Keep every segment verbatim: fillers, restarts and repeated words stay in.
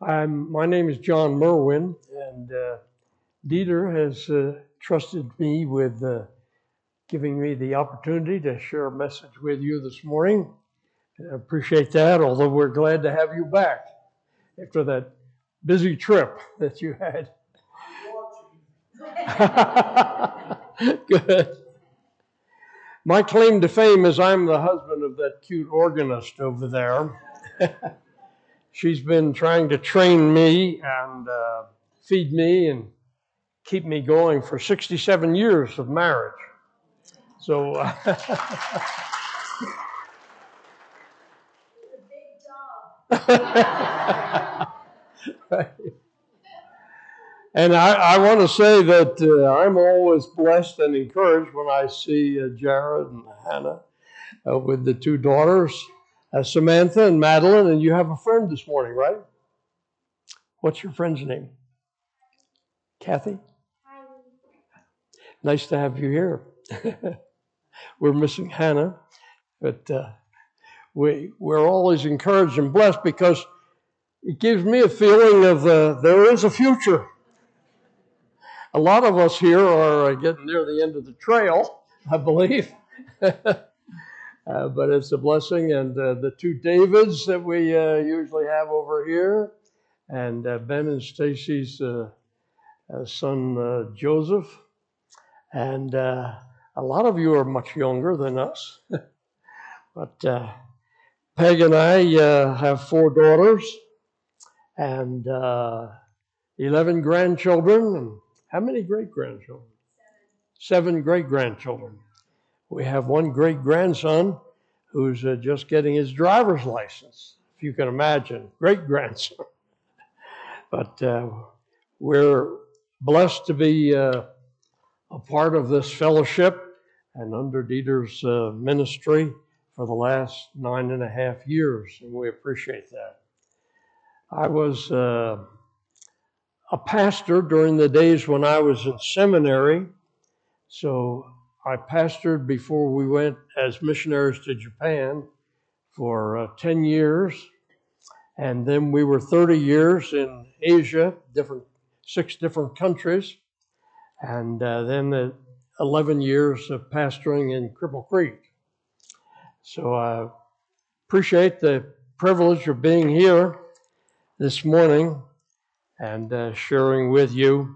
I'm, my name is John Merwin, and uh, Dieter has uh, trusted me with uh, giving me the opportunity to share a message with you this morning. I appreciate that, although we're glad to have you back after that busy trip that you had. Good. My claim to fame is I'm the husband of that cute organist over there. She's been trying to train me and uh, feed me and keep me going for sixty-seven years of marriage. So, uh, and I, I want to say that uh, I'm always blessed and encouraged when I see uh, Jared and Hannah uh, with the two daughters, uh, Samantha and Madeline, and you have a friend this morning, right? What's your friend's name? Kathy? Hi. Nice to have you here. We're missing Hannah, but uh, we, we're always encouraged and blessed because it gives me a feeling of uh, there is a future. A lot of us here are getting near the end of the trail, I believe. uh, but it's a blessing. And uh, the two Davids that we uh, usually have over here, and uh, Ben and Stacy's uh, uh, son uh, Joseph. And uh, a lot of you are much younger than us. But uh, Peg and I uh, have four daughters and uh, eleven grandchildren. And how many great-grandchildren? Seven. Seven great-grandchildren. We have one great-grandson who's uh, just getting his driver's license, if you can imagine, great-grandson. But uh, we're blessed to be uh, a part of this fellowship and under Dieter's uh, ministry for the last nine and a half years, and we appreciate that. I was uh, a pastor during the days when I was in seminary, so I pastored before we went as missionaries to Japan for uh, ten years, and then we were thirty years in Asia, different six different countries, and uh, then the eleven years of pastoring in Cripple Creek. So I appreciate the privilege of being here this morning and uh, sharing with you.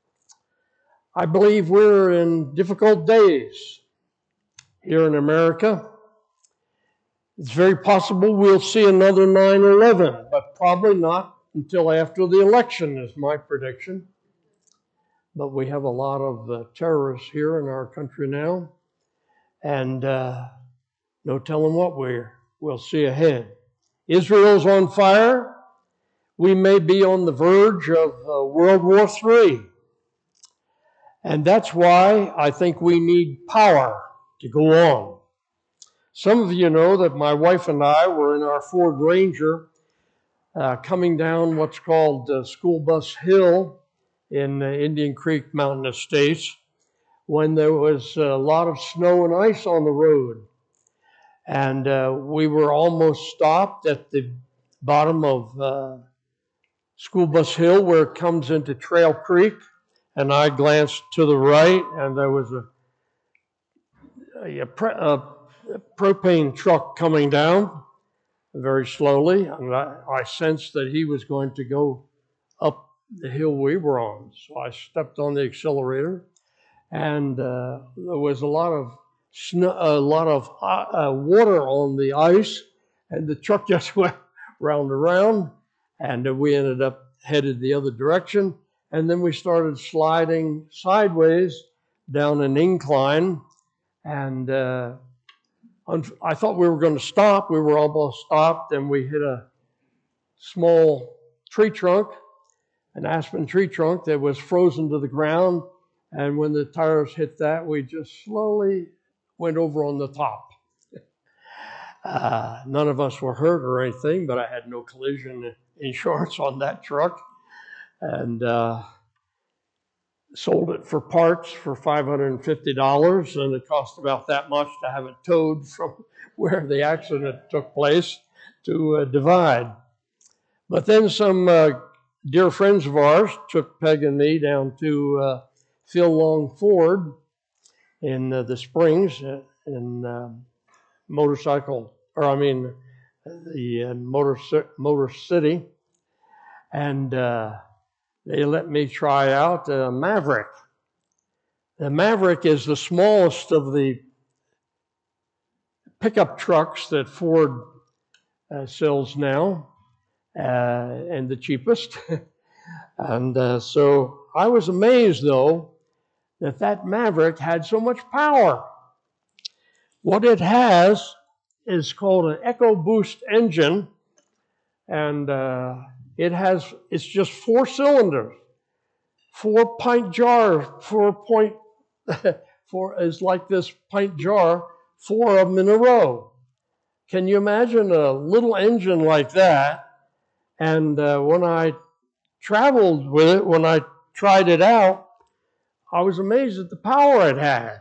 I believe we're in difficult days here in America. It's very possible we'll see another nine eleven, but probably not until after the election is my prediction. But we have a lot of uh, terrorists here in our country now, and uh, no telling what we're, we'll see ahead. Israel's on fire. We may be on the verge of uh, World War Three. And that's why I think we need power to go on. Some of you know that my wife and I were in our Ford Ranger uh, coming down what's called uh, School Bus Hill in uh, Indian Creek Mountain Estates when there was a lot of snow and ice on the road. And uh, we were almost stopped at the bottom of uh, School Bus Hill where it comes into Trail Creek. And I glanced to the right, and there was a, a, a, a propane truck coming down very slowly. And I, I sensed that he was going to go up the hill we were on. So I stepped on the accelerator, and uh, there was a lot of snow, a lot of uh, water on the ice, and the truck just went round and round, and we ended up headed the other direction. And then we started sliding sideways down an incline, and uh, I thought we were going to stop. We were almost stopped, and we hit a small tree trunk, an aspen tree trunk that was frozen to the ground. And when the tires hit that, we just slowly went over on the top. Uh, none of us were hurt or anything, but I had no collision insurance on that truck. And uh, sold it for parts for five hundred fifty dollars, and it cost about that much to have it towed from where the accident took place to uh, Divide. But then some uh, dear friends of ours took Peg and me down to uh, Phil Long Ford in uh, the Springs uh, in uh, motorcycle, or I mean, the uh, Motor, Motor City, and uh, they let me try out a Maverick. The Maverick is the smallest of the pickup trucks that Ford uh, sells now, uh, and the cheapest. And uh, so I was amazed, though, that that Maverick had so much power. What it has is called an EcoBoost engine, and uh, it has, it's just four cylinders, four pint jar, four point, four is like this pint jar, four of them in a row. Can you imagine a little engine like that? And uh, when I traveled with it, when I tried it out, I was amazed at the power it had.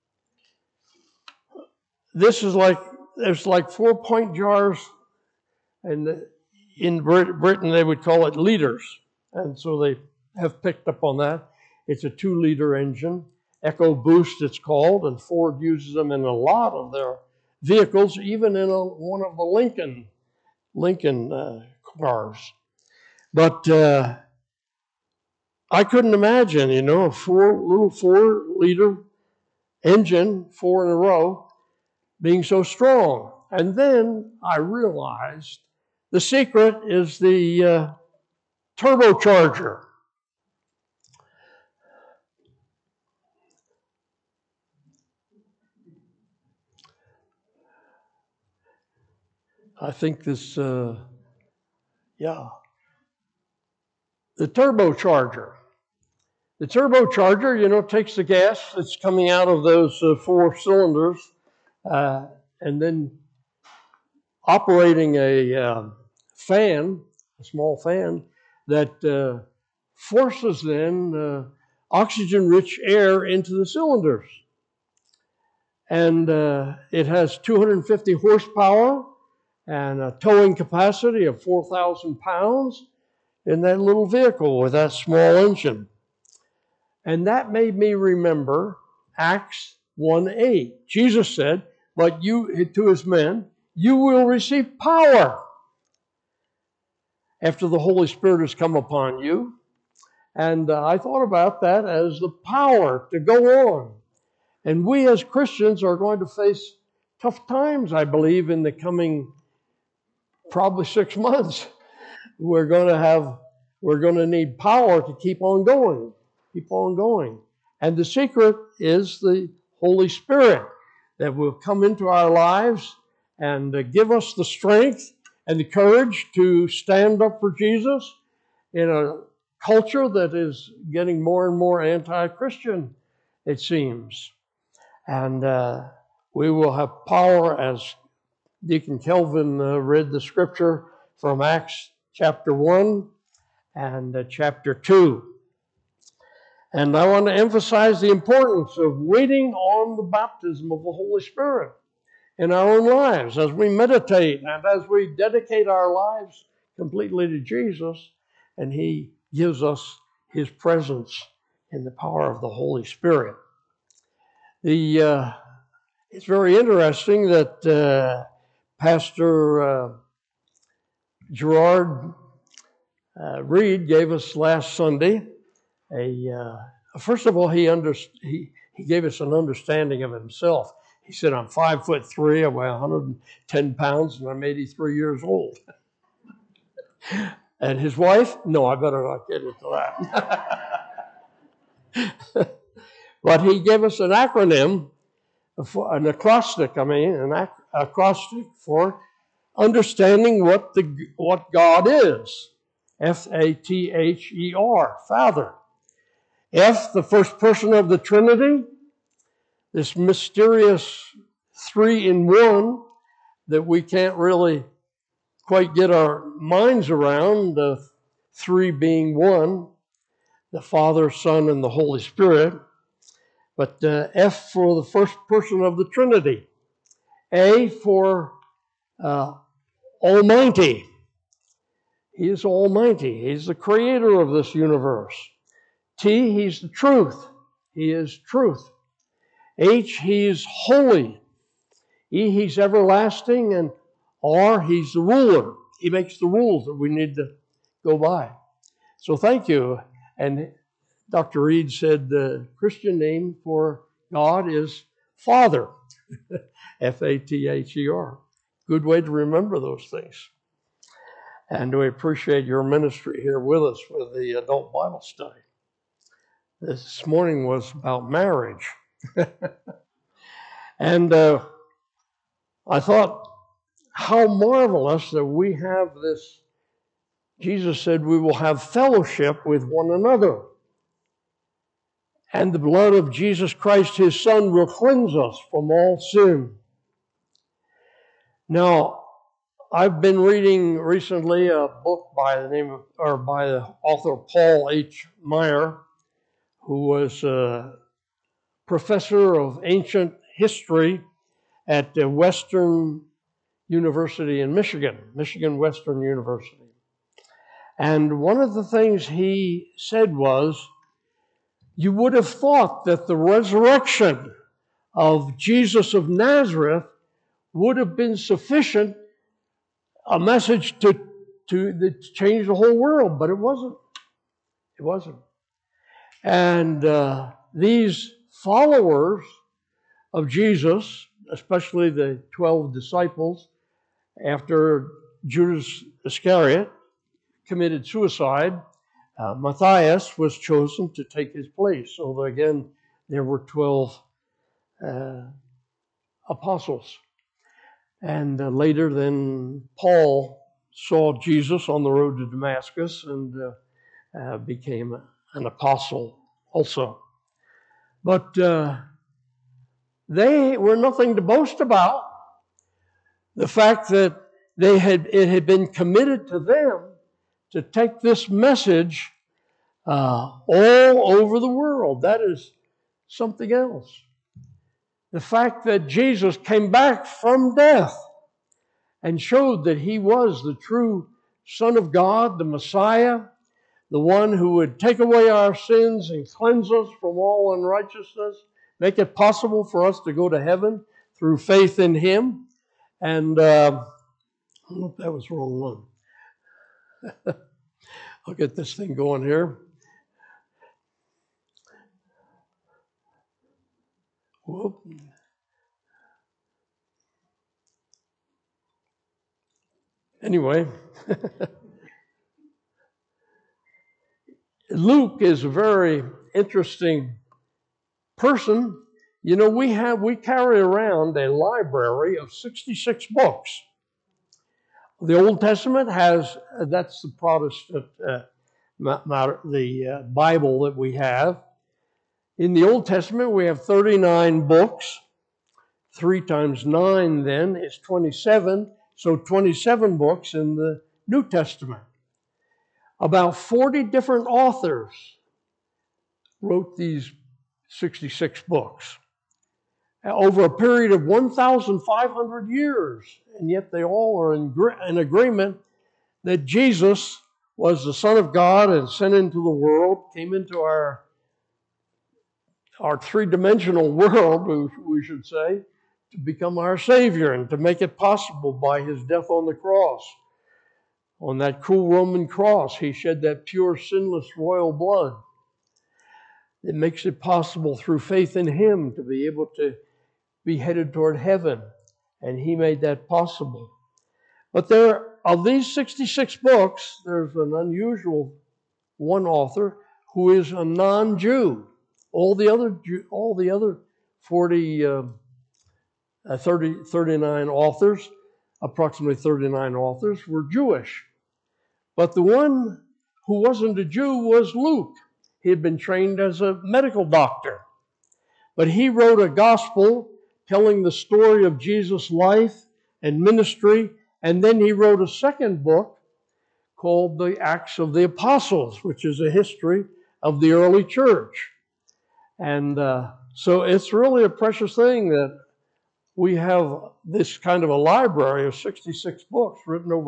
This is like, there's like four pint jars, and in Brit- Britain they would call it liters. And so they have picked up on that. It's a two liter engine, EcoBoost it's called, and Ford uses them in a lot of their vehicles, even in a, one of the Lincoln, Lincoln uh, cars. But uh, I couldn't imagine, you know, a four little four liter engine, four in a row, being so strong. And then I realized the secret is the uh, turbocharger. I think this, uh, yeah, the turbocharger. The turbocharger, you know, takes the gas that's coming out of those uh, four cylinders uh, and then operating a uh, fan, a small fan, that uh, forces then uh, oxygen-rich air into the cylinders. And uh, it has two hundred fifty horsepower and a towing capacity of four thousand pounds in that little vehicle with that small engine. And that made me remember Acts one eight. Jesus said, but you, to his men, you will receive power after the Holy Spirit has come upon you. And uh, I thought about that as the power to go on. And we as Christians are going to face tough times, I believe, in the coming probably six months. We're going to have, we're going to need power to keep on going, keep on going. And the secret is the Holy Spirit that will come into our lives and uh, give us the strength and the courage to stand up for Jesus in a culture that is getting more and more anti-Christian, it seems. And uh, we will have power, as Deacon Kelvin uh, read the scripture from Acts chapter one and uh, chapter two. And I want to emphasize the importance of waiting on the baptism of the Holy Spirit in our own lives as we meditate and as we dedicate our lives completely to Jesus, and He gives us His presence in the power of the Holy Spirit. The uh, it's very interesting that uh, Pastor uh, Gerard uh, Reed gave us last Sunday a. Uh, first of all, he, under, he he gave us an understanding of himself. He said, "I'm five foot three, I weigh one hundred ten pounds, and I'm eighty-three years old." And his wife? No, I better not get into that. But he gave us an acronym, an acrostic, I mean, an ac- acrostic for understanding what the what God is. F A T H E R, Father. F, the first person of the Trinity, this mysterious three in one that we can't really quite get our minds around, the three being one, the Father, Son, and the Holy Spirit. But uh, F for the first person of the Trinity. A for uh, Almighty. He is almighty. He's the creator of this universe. T, he's the truth. He is truth. H, he's holy. E, he's everlasting. And R, he's the ruler. He makes the rules that we need to go by. So thank you. And Doctor Reed said the Christian name for God is Father. F A T H E R. Good way to remember those things. And we appreciate your ministry here with us for the adult Bible study. This morning was about marriage. And uh, I thought, how marvelous that we have this. Jesus said we will have fellowship with one another. And the blood of Jesus Christ, his Son, will cleanse us from all sin. Now, I've been reading recently a book by the name of, or by the author Paul H. Meyer, who was a professor of ancient history at the Western University in Michigan, Michigan Western University. And one of the things he said was, you would have thought that the resurrection of Jesus of Nazareth would have been sufficient, a message to, to, to change the whole world, but it wasn't. It wasn't. And uh, these followers of Jesus, especially the twelve disciples, after Judas Iscariot committed suicide, uh, Matthias was chosen to take his place. So again, there were twelve uh, apostles. And uh, later then Paul saw Jesus on the road to Damascus and uh, uh, became an apostle also. But uh, they were nothing to boast about. The fact that they had it had been committed to them to take this message uh, all over the world. That is something else. The fact that Jesus came back from death and showed that he was the true Son of God, the Messiah, the one who would take away our sins and cleanse us from all unrighteousness, make it possible for us to go to heaven through faith in him. And uh, I don't know if that was the wrong one. I'll get this thing going here. Whoop. Anyway, Luke is a very interesting person. You know, we have we carry around a library of sixty-six books. The Old Testament has, that's the Protestant, uh, the uh, Bible that we have. In the Old Testament, we have thirty-nine books. Three times nine then is twenty-seven. So twenty-seven books in the New Testament. About forty different authors wrote these sixty-six books over a period of one thousand five hundred years. And yet they all are in, in agreement that Jesus was the Son of God and sent into the world, came into our, our three-dimensional world, we should say, to become our Savior and to make it possible by his death on the cross. On that cruel Roman cross, he shed that pure, sinless, royal blood. It makes it possible through faith in him to be able to be headed toward heaven. And he made that possible. But there, of these sixty-six books, there's an unusual one author who is a non-Jew. All the other, all the other forty, uh, thirty, thirty-nine authors, approximately thirty-nine authors, were Jewish. But the one who wasn't a Jew was Luke. He had been trained as a medical doctor. But he wrote a gospel telling the story of Jesus' life and ministry, and then he wrote a second book called the Acts of the Apostles, which is a history of the early church. And uh, so it's really a precious thing that we have this kind of a library of sixty-six books written over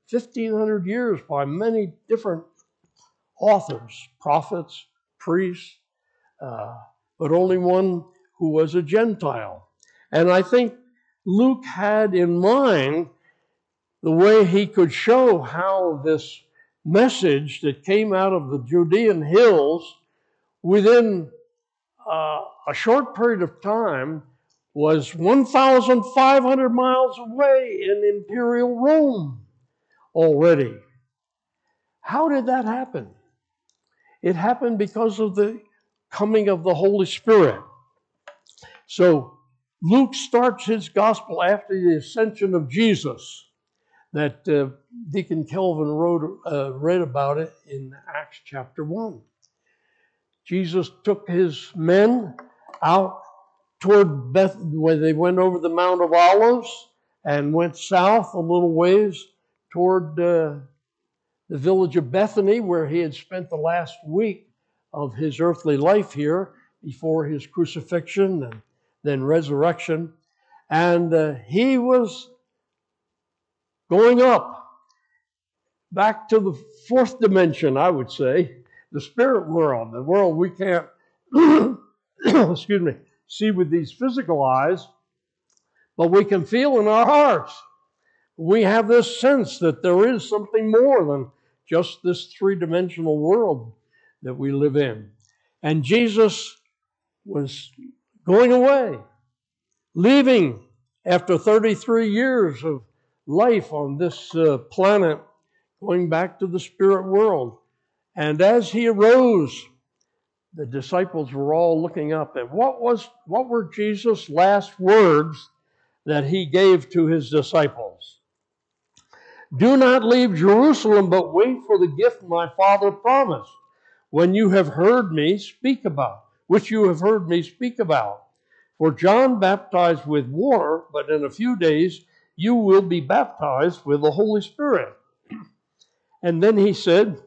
fifteen hundred years by many different authors, prophets, priests, uh, but only one who was a Gentile. And I think Luke had in mind the way he could show how this message that came out of the Judean hills within uh, a short period of time was one thousand five hundred miles away in imperial Rome already. How did that happen? It happened because of the coming of the Holy Spirit. So Luke starts his gospel after the ascension of Jesus. That uh, Deacon Kelvin wrote, uh, read about it in Acts chapter one. Jesus took his men out toward Beth, when they went over the Mount of Olives and went south a little ways toward uh, the village of Bethany, where he had spent the last week of his earthly life here before his crucifixion and then resurrection. And uh, he was going up back to the fourth dimension, I would say, the spirit world, the world we can't, excuse me, see with these physical eyes, but we can feel in our hearts. We have this sense that there is something more than just this three-dimensional world that we live in. And Jesus was going away, leaving after thirty-three years of life on this uh, planet, going back to the spirit world. And as he arose, the disciples were all looking up. And what was what were Jesus' last words that he gave to his disciples? Do not leave Jerusalem, but wait for the gift my Father promised, when you have heard me speak about, which you have heard me speak about. For John baptized with water, but in a few days you will be baptized with the Holy Spirit. And then he said,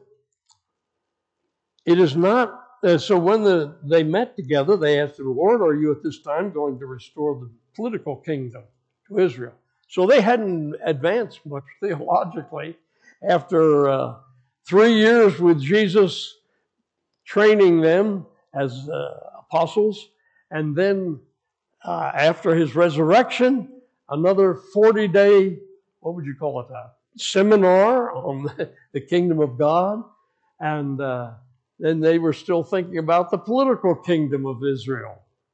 it is not, uh, so when the, they met together, they asked the Lord, are you at this time going to restore the political kingdom to Israel? So they hadn't advanced much theologically after uh, three years with Jesus training them as uh, apostles, and then uh, after his resurrection, another forty-day, what would you call it, a seminar on the, the kingdom of God, and uh, then they were still thinking about the political kingdom of Israel.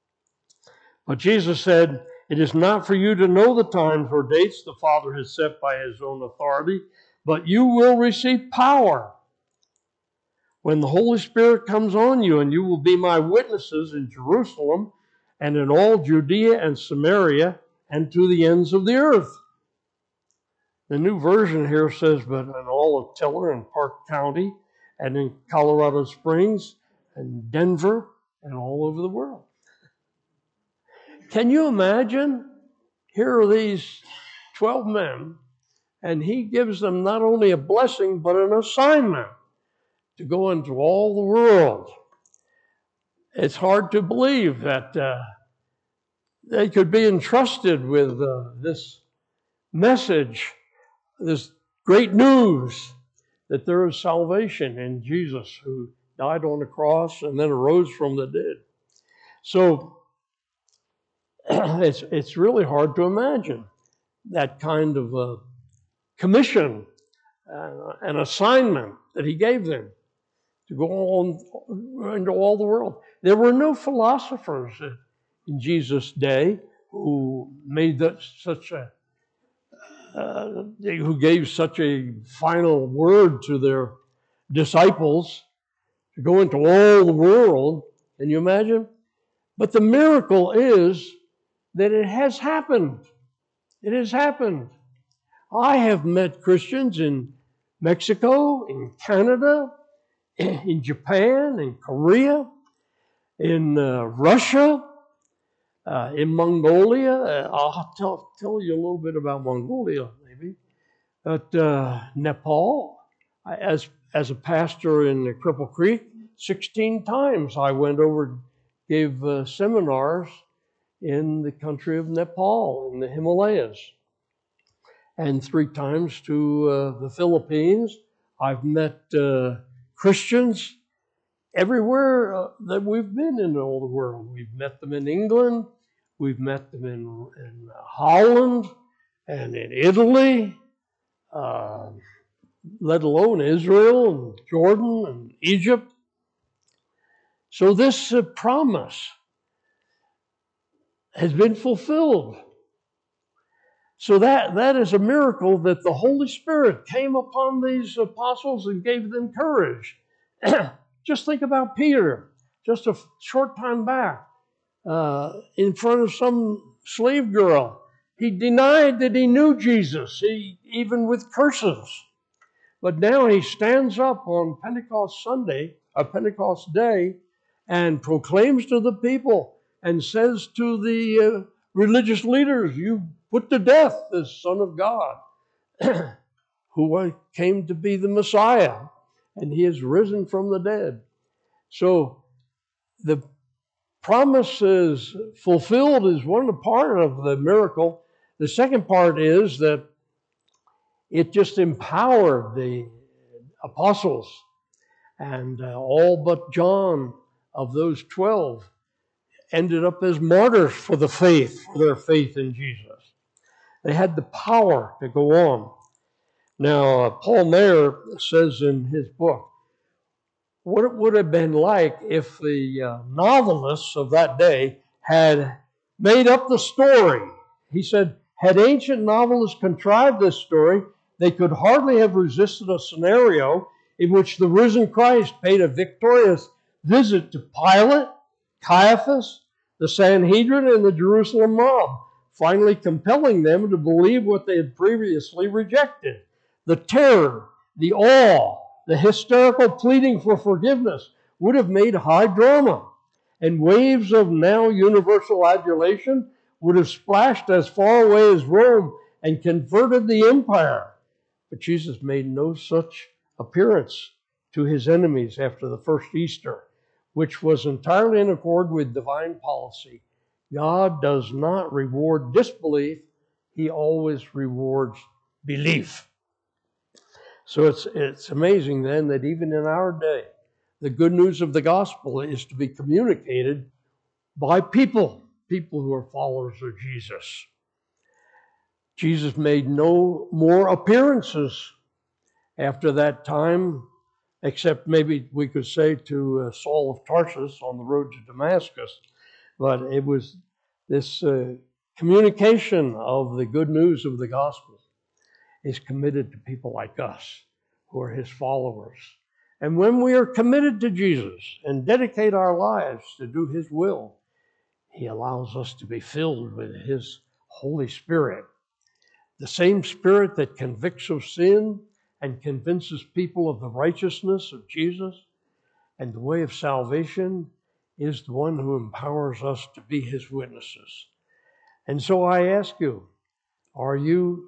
But Jesus said, it is not for you to know the times or dates the Father has set by his own authority, but you will receive power when the Holy Spirit comes on you, and you will be my witnesses in Jerusalem and in all Judea and Samaria and to the ends of the earth. The New Version here says, but in all of Tiller and Park County and in Colorado Springs and Denver and all over the world. Can you imagine? Here are these twelve men, and he gives them not only a blessing, but an assignment to go into all the world. It's hard to believe that uh, they could be entrusted with uh, this message, this great news that there is salvation in Jesus, who died on the cross and then arose from the dead. So it's it's really hard to imagine that kind of uh, commission, uh, an assignment that he gave them to go on into all the world. There were no philosophers in Jesus' day who made that such a uh, who gave such a final word to their disciples to go into all the world. Can you imagine? But the miracle is that it has happened. It has happened. I have met Christians in Mexico, in Canada, in Japan, in Korea, in uh, Russia, uh, in Mongolia. Uh, I'll tell, tell you a little bit about Mongolia, maybe. But uh, Nepal, I, as, as a pastor in Cripple Creek, sixteen times I went over, gave uh, seminars in the country of Nepal, in the Himalayas. and three times to uh, the Philippines. I've met uh, Christians everywhere uh, that we've been in all the world. We've met them in England, we've met them in, in Holland and in Italy, uh, let alone Israel and Jordan and Egypt. So this uh, promise has been fulfilled. So that, that is a miracle that the Holy Spirit came upon these apostles and gave them courage. Just think about Peter, just a short time back, uh, in front of some slave girl. He denied that he knew Jesus, he, even with curses. But now he stands up on Pentecost Sunday, a Pentecost Day, and proclaims to the people and says to the uh, religious leaders, you put to death this Son of God, who came to be the Messiah, and he is risen from the dead. So the promise is fulfilled is one part of the miracle. The second part is that it just empowered the apostles, and uh, all but John of those twelve ended up as martyrs for the faith, for their faith in Jesus. They had the power to go on. Now, uh, Paul Maier says in his book, what it would have been like if the uh, novelists of that day had made up the story. He said, had ancient novelists contrived this story, they could hardly have resisted a scenario in which the risen Christ paid a victorious visit to Pilate, Caiaphas, the Sanhedrin, and the Jerusalem mob, finally compelling them to believe what they had previously rejected. The terror, the awe, the hysterical pleading for forgiveness would have made high drama, and waves of now universal adulation would have splashed as far away as Rome and converted the empire. But Jesus made no such appearance to his enemies after the first Easter, which was entirely in accord with divine policy. God does not reward disbelief, he always rewards belief. So it's it's amazing then that even in our day, the good news of the gospel is to be communicated by people, people who are followers of Jesus. Jesus made no more appearances after that time, except maybe we could say to uh, Saul of Tarsus on the road to Damascus. But it was this uh, communication of the good news of the gospel is committed to people like us who are his followers. And when we are committed to Jesus and dedicate our lives to do his will, he allows us to be filled with his Holy Spirit. The same Spirit that convicts of sin and convinces people of the righteousness of Jesus and the way of salvation is the one who empowers us to be his witnesses. And so I ask you, are you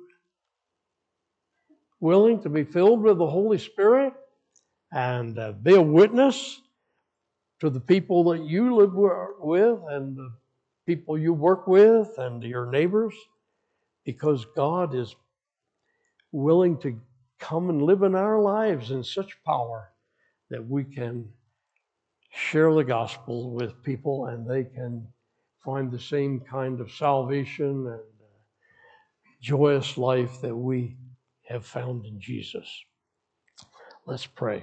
willing to be filled with the Holy Spirit and uh, be a witness to the people that you live with and the people you work with and your neighbors? Because God is willing to come and live in our lives in such power that we can share the gospel with people and they can find the same kind of salvation and uh, joyous life that we have found in Jesus. Let's pray.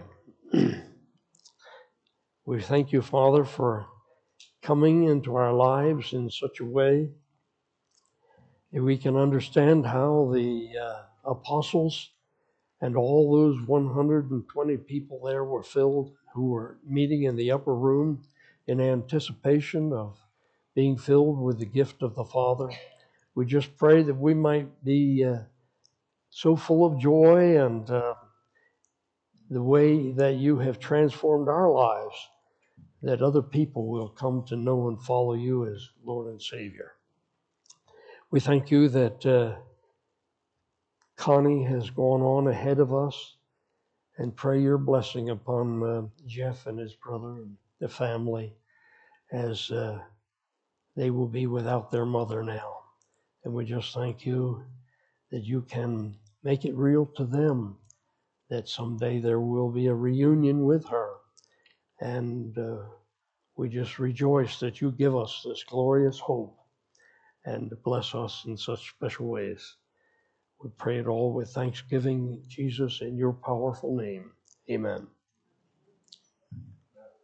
We thank you, Father, for coming into our lives in such a way that we can understand how the uh, apostles and all those one hundred twenty people there were filled, who were meeting in the upper room in anticipation of being filled with the gift of the Father. We just pray that we might be uh, so full of joy and uh, the way that you have transformed our lives, that other people will come to know and follow you as Lord and Savior. We thank you that uh, Connie has gone on ahead of us, and pray your blessing upon uh, Jeff and his brother and the family as uh, they will be without their mother now. And we just thank you that you can make it real to them, that someday there will be a reunion with her. And uh, we just rejoice that you give us this glorious hope and bless us in such special ways. We pray it all with thanksgiving, Jesus, in your powerful name. Amen.